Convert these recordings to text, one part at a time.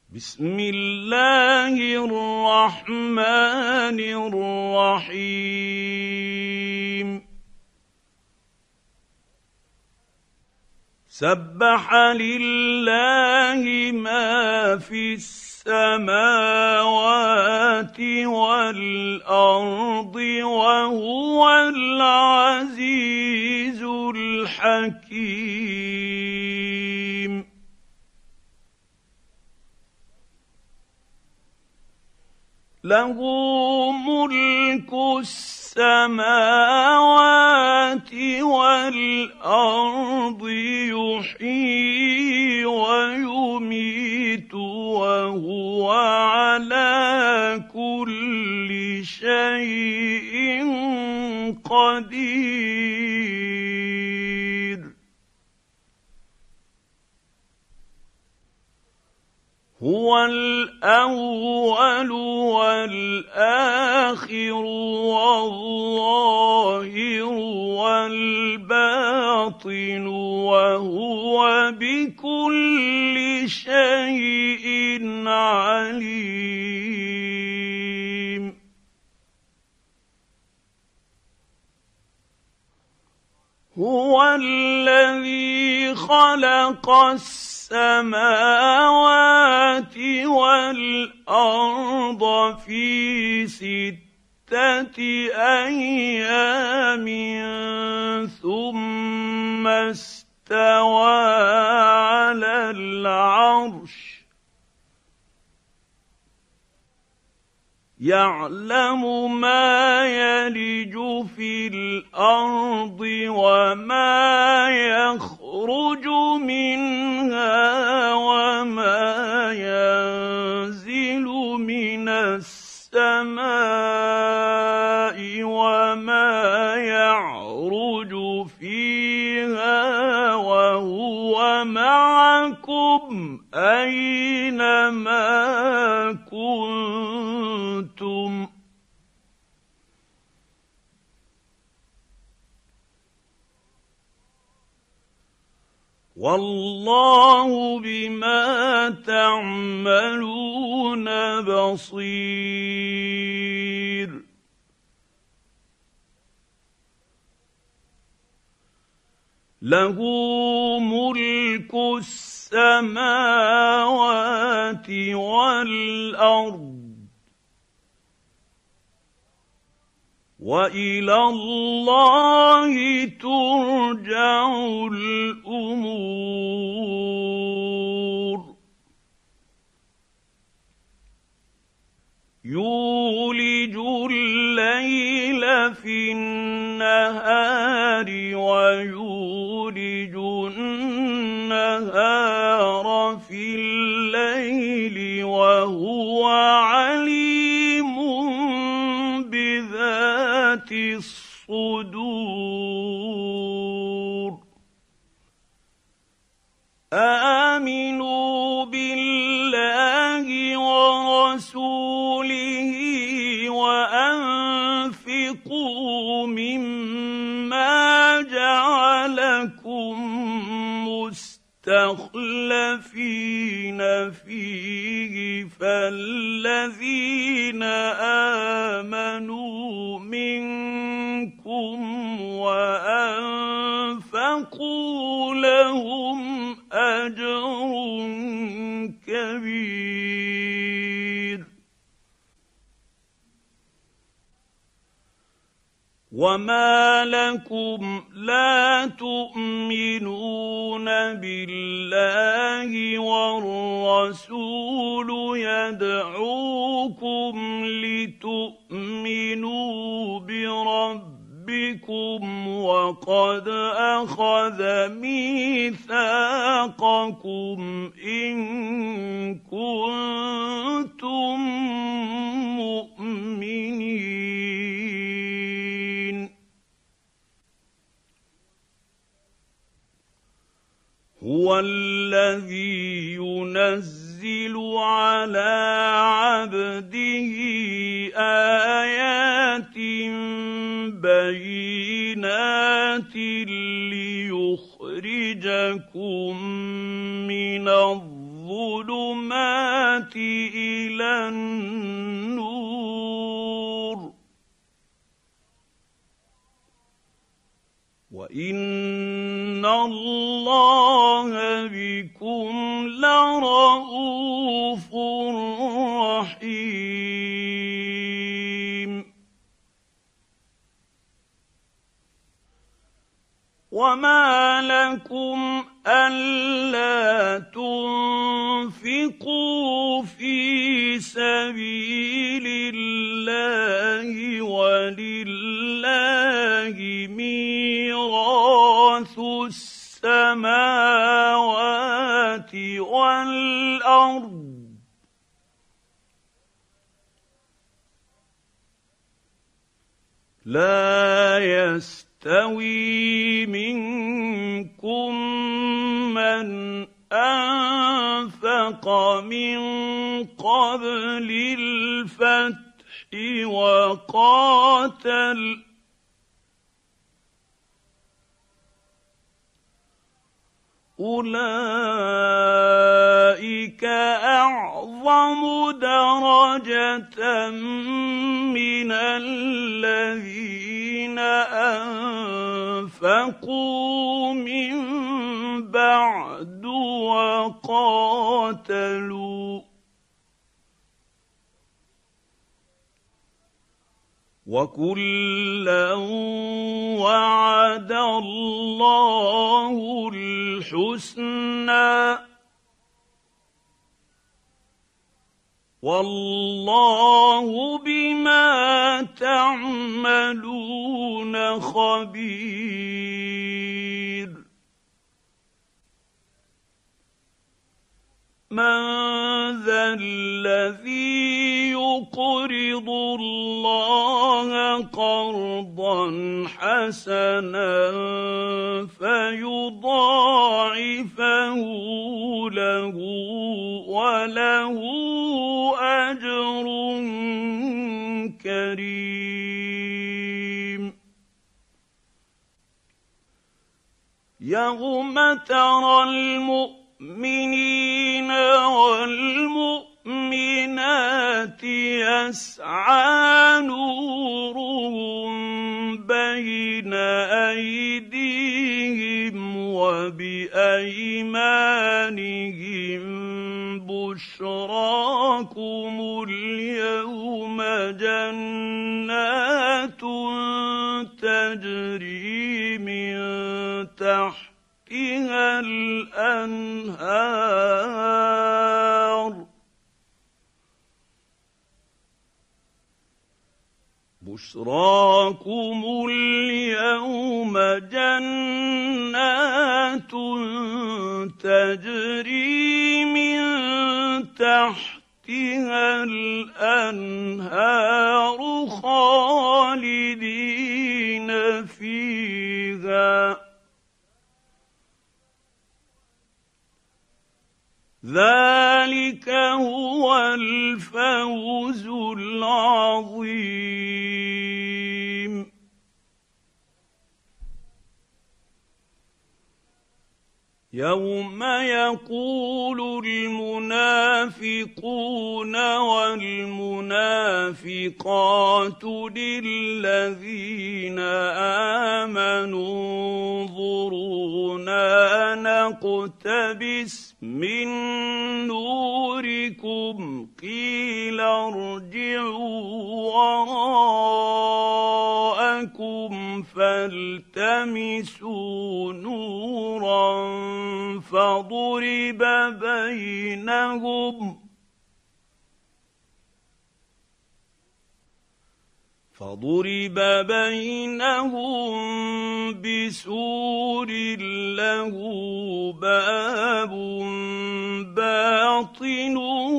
بسم الله الرحمن الرحيم سبح لله ما في السماوات والأرض وهو العزيز الحكيم له ملك السماوات والأرض يحيي ويميت وهو على كل شيء قدير هو الأول والآخر والظاهر والباطن وهو بكل شيء عليم هو الذي خلق السماوات والأرض في 6 أيام ثم استوى على العرش يعلم ما يلج في الأرض وما يخرج منها وما ينزل من السماء وما يعرج فيها وهو معكم أينما كنتم والله بما تعملون بصير له ملك السماوات والأرض وإلى الله ترجع الأمور يولج الليل في النهار ويولج النهار في الليل وهو عليم بذات الصدور آمنوا بالله ورسوله وأنفقوا مما جعلكم مستخلفين فيه فالذين آمنوا منكم وأنفقوا لهم أجر كبير وما لكم لا تؤمنون بالله والرسول يدعوكم لتؤمنوا بربكم وقد أخذ ميثاقكم إن كنتم مؤمنين هو الذي ينزل على عبده آيات بينات ليخرجكم من الظلمات الظلمات إلى النور وإن الله بكم لرءوف رحيم وما لكم ألا تنفقوا في سبيل الله ولله ميراث السماوات والأرض لا يستوي منكم من أنفق من قبل الفتح وقاتل أولئك أعظم درجة من الذين أنفقوا من بعد وقاتلوا وكلا وعد الله الحسنى والله بما تعملون خبير من ذا الذي يقرض الله قرضا حسنا فيضاعفه له وله أجر كريم يوم ترى المؤمنين والمؤمنات يسعى نورهم بين أيديهم وبأيمانهم بشراكم اليوم جنات تجري من تحتها الأنهار بشراكم اليوم جنات تجري من تحتها الأنهار خالدين فيها ذلك هو الفوز العظيم يوم يقول المنافقون والمنافقات للذين آمنوا انظرونا نقتبس من نوركم قيل ارجعوا وراءكم فالتمسوا نورا فضرب بينهم بسور له باب باطنه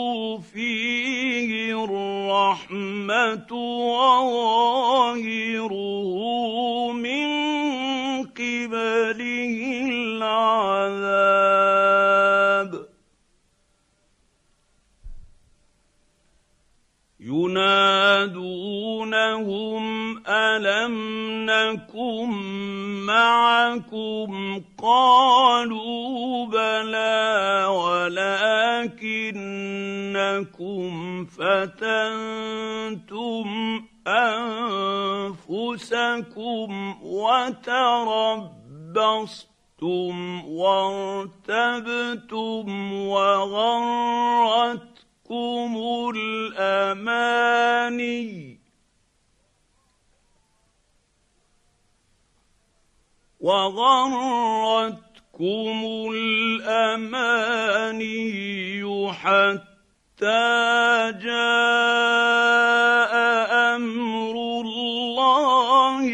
فيه الرحمة وظاهره من قبله العذاب ينادونهم ألم نكن معكم قالوا بلى ولكنكم فتنتم أنفسكم وتربصتم وارتبتم وغرتكم الأماني حتى جاء أمر الله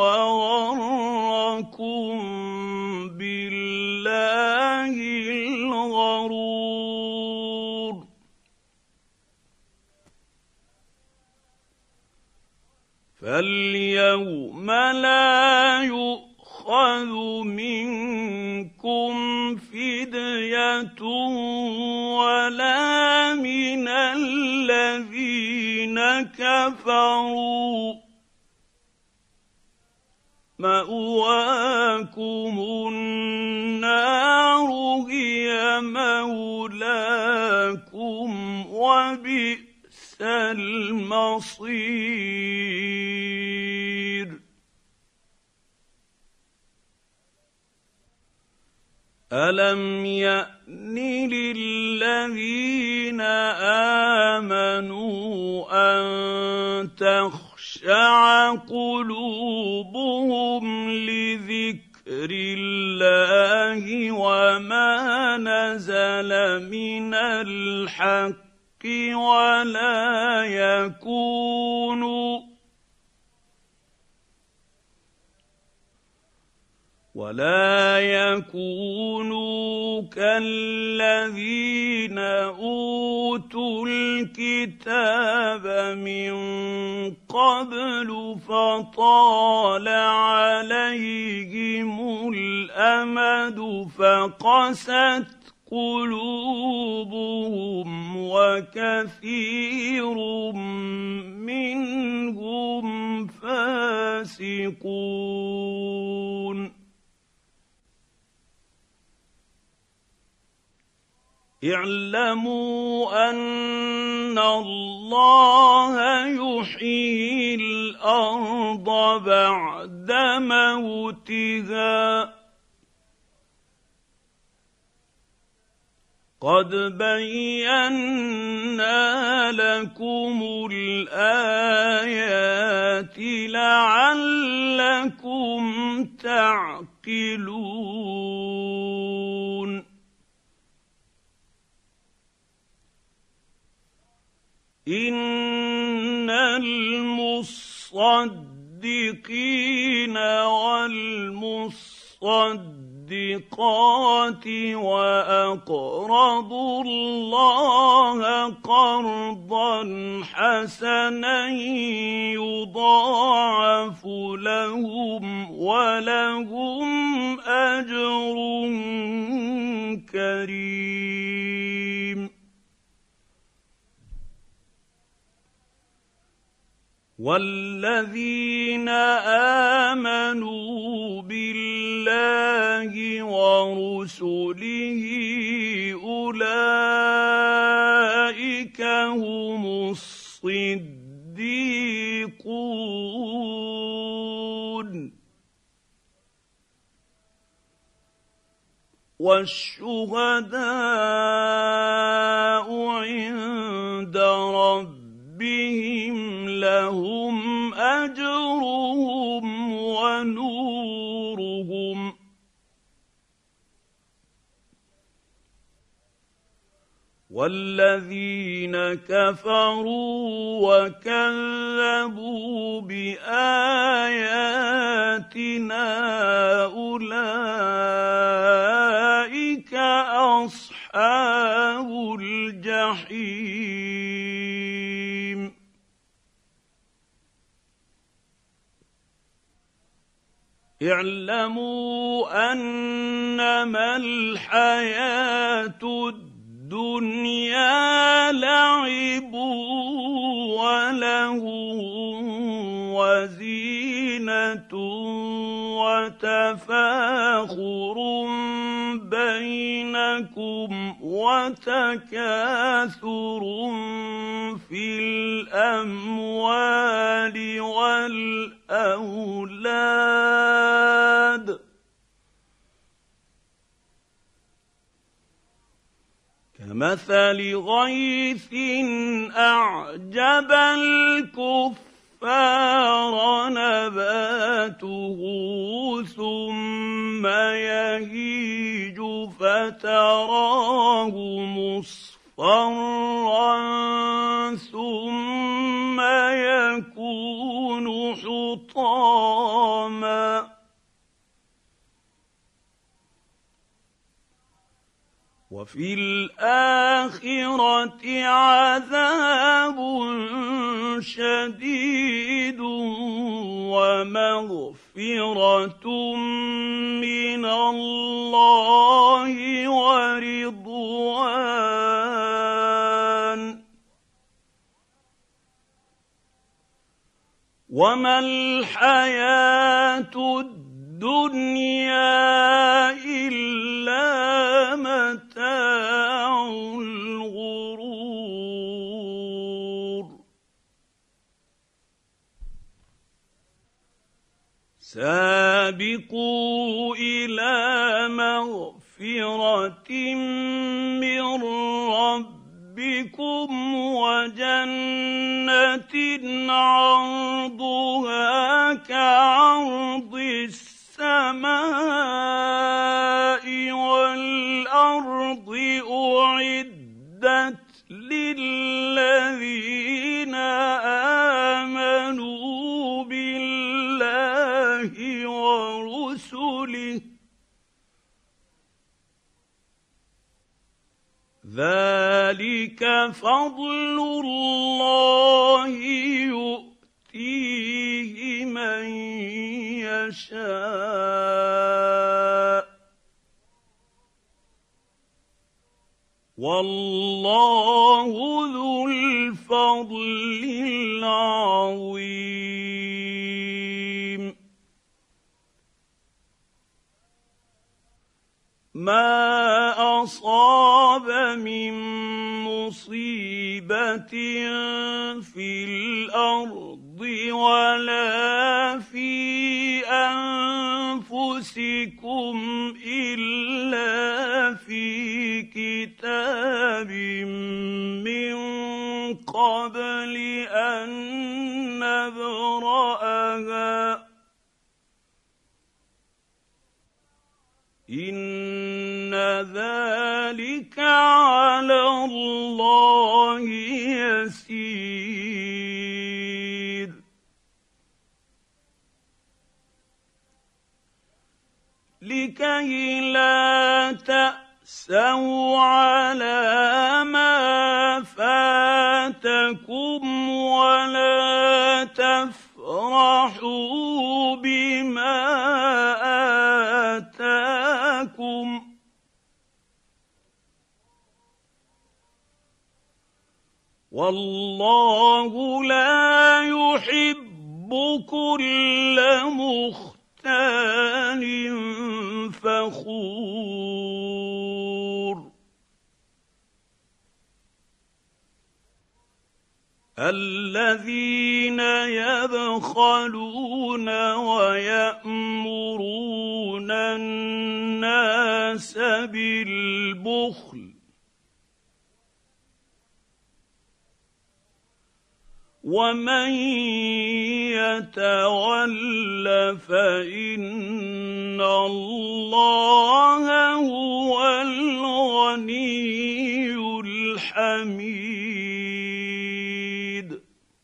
وغركم بالله الغرور فاليوم لا يؤخذ منكم فدية ولا من الذين كفروا مأواكم النار هي مولاكم وبئس المصير ألم يأن للذين آمنوا أن تخشع قلوبهم لذكر الله وما نزل من الحق ولا يكونوا كالذين أوتوا الكتاب من قبل فطال عليهم الأمد فقست قلوبهم وكثير منهم فاسقون اعلموا أن الله يحيي الأرض بعد موتها قد بينا لكم الآيات لعلكم تعقلون إن المصدقين والمصدقات وأقرضوا الله قرضا حسنا يضاعف لهم ولهم أجر كريم والذين آمنوا بالله ورسله أولئك هم الصديقون والشهداء عند ربهم لهم أجرهم ونورهم والذين كفروا وكذبوا بآياتنا أولئك أصحاب الجحيم اعلموا أنما الحياة الدنيا لعب وله وزينة وتفاخر بينكم وتكاثر في الأموال والأولاد كمثل غيث أعجب الكفار نباته ثم يهيج فتراه مصفرا ثم يكون حطاما وفي الآخرة عذاب شديد ومغفرة من الله ورضوان وما الحياة الدنيا إلا متاع الغرور سابقوا إلى مغفرة من ربكم وجنة عرضها كعرض السماء والأرض أعدت للذين آمنوا بالله ورسله ذلك فضل الله يؤتيه من يشاء والله ذو الفضل العظيم ما أصاب من مصيبة في الأرض ولا في أنفسكم إلا في كتاب من قبل أن نبرأها إن ذلك على الله يسير لكي لا تأسوا على ما فاتكم ولا تفرحوا بما آتاكم والله لا يحب كل مختال فخور الذين يبخلون ويأمرون الناس بالبخل ومن يتول فإن الله هو الغني الحميد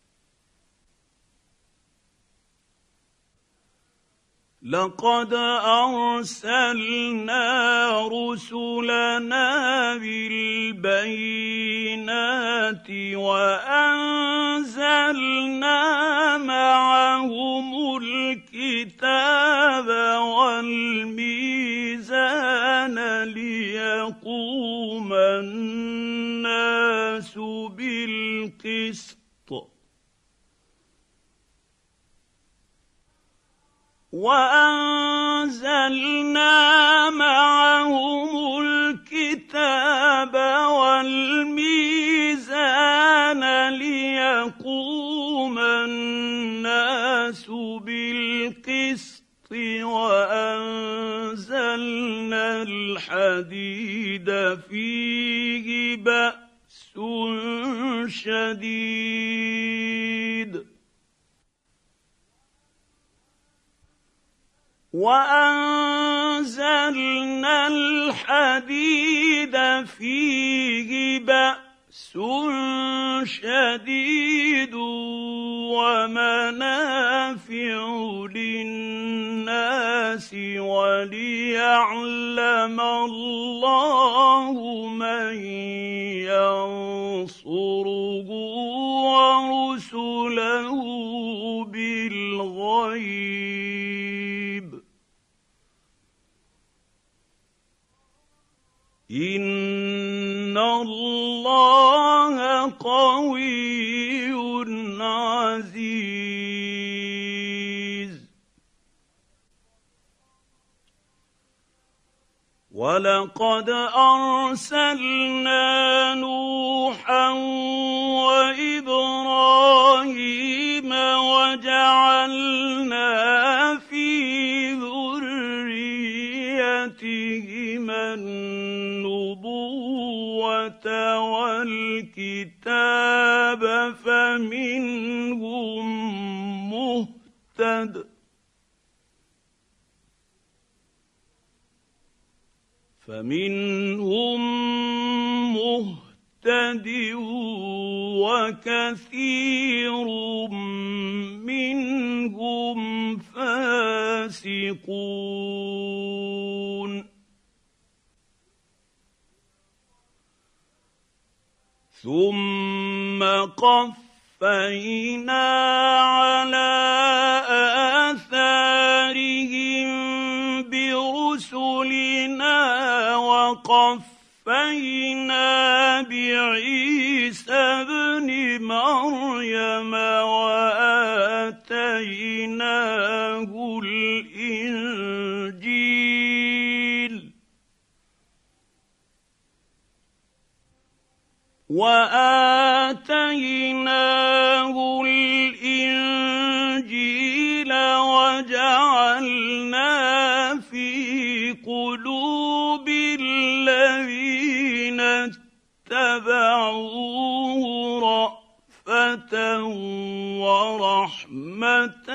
لقد أرسلنا رسلنا بالبينات وأنزلنا معهم الكتاب والميزان ليقوم الناس بالقسط وأنزلنا معهم الكتاب والميزان ليقوم الناس بالقسط وأنزلنا الحديد فيه بأس شديد وأنزلنا الحديد فيه بأس شديد ومنافع للناس وليعلم الله من ينصره ورسله بالغيب إن الله قوي عزيز ولقد أرسلنا نوحا وإبراهيم وجعلنا في ذريتهما النبوة والكتاب فمنهم مهتد وكثير منهم فاسقون ثم قفينا على آثارهم برسلنا وقفينا بعيسى ابن مريم وآتيناه الإنجيل وجعلنا في قلوب الذين اتبعوه رأفة ورحمة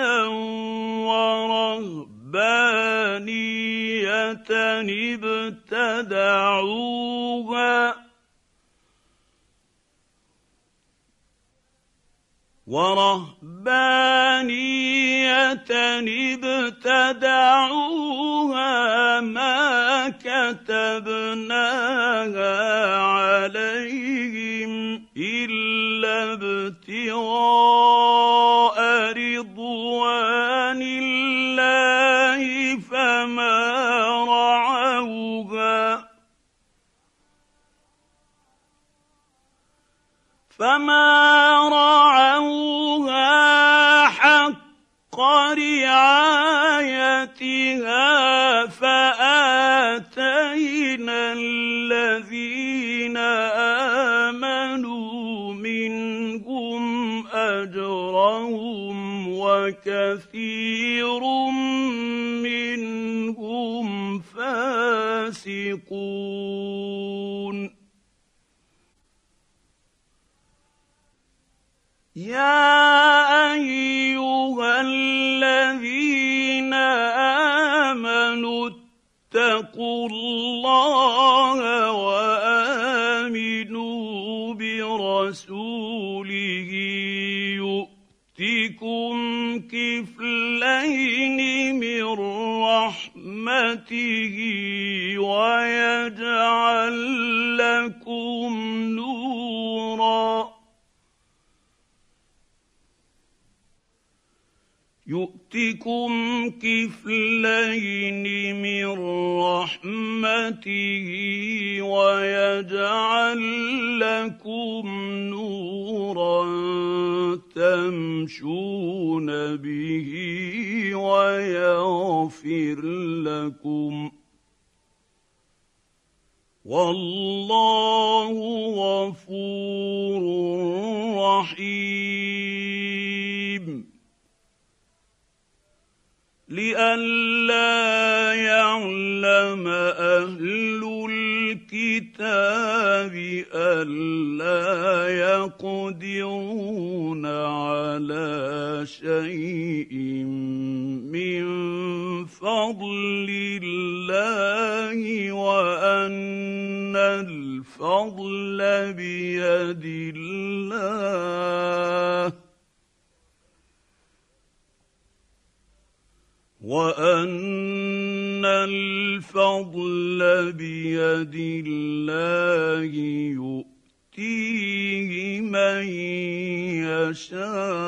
ورهبانية ابتدعوها ما كتبناها عليهم إلا ابتغاء رضوان الله فما رعوها حق رعايتها فآتينا الذين آمنوا منهم أجرهم وكثير منهم فاسقون. يا أيها الذين آمنوا اتقوا الله وآمنوا برسوله يؤتكم كفلين من رحمته ويجعل لكم نورا يؤتكم كفلين من رحمته ويجعل لكم نورا تمشون به ويغفر والله غفور رحيم لئلا يعلم أهل الكتاب ألا يقدرون على شيء من فضل الله وأن الفضل بيد الله وأن الفضل بيد الله يؤتيه من يشاء